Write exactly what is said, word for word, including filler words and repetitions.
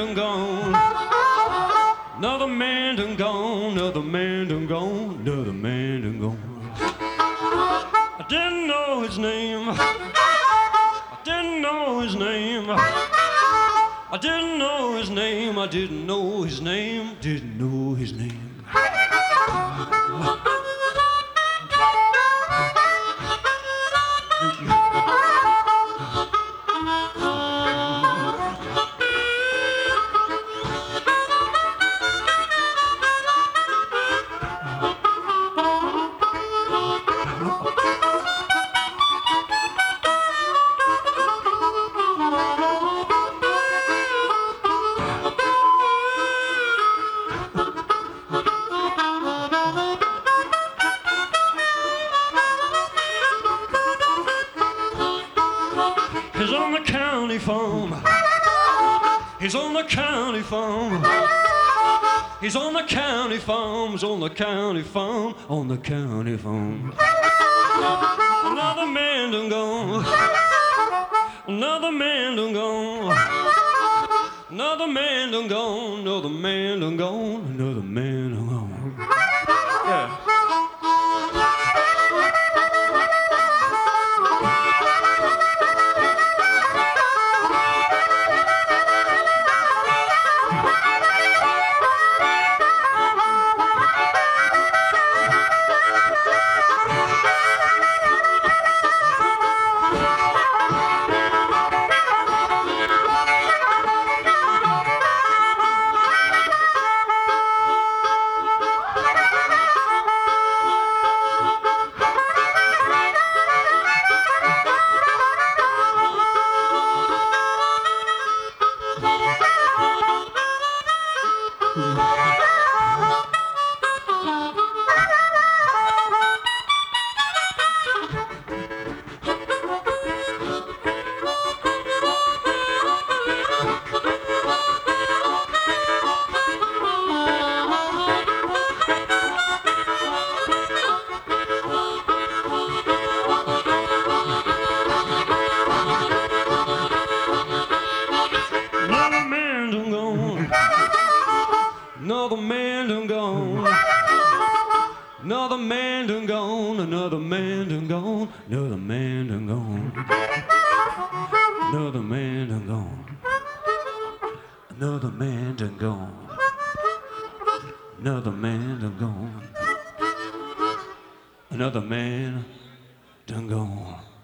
done gone. Another man done gone. Another man done gone. Another man done gone. I didn't know his name. I didn't know his name. I didn't know his name. I didn't know his name. Didn't know his name. He's on the county farm. He's on the county farm. He's on the county farm. He's on the county farm. On the county farm. Another man done gone. Another man done gone. Another man done gone. Another man done gone. Another man done gone. Yeah. Another man done gone. Another man done gone. Another man done gone. Another man done gone. Another man done gone. Another man done gone. Another man done gone. Another man done gone.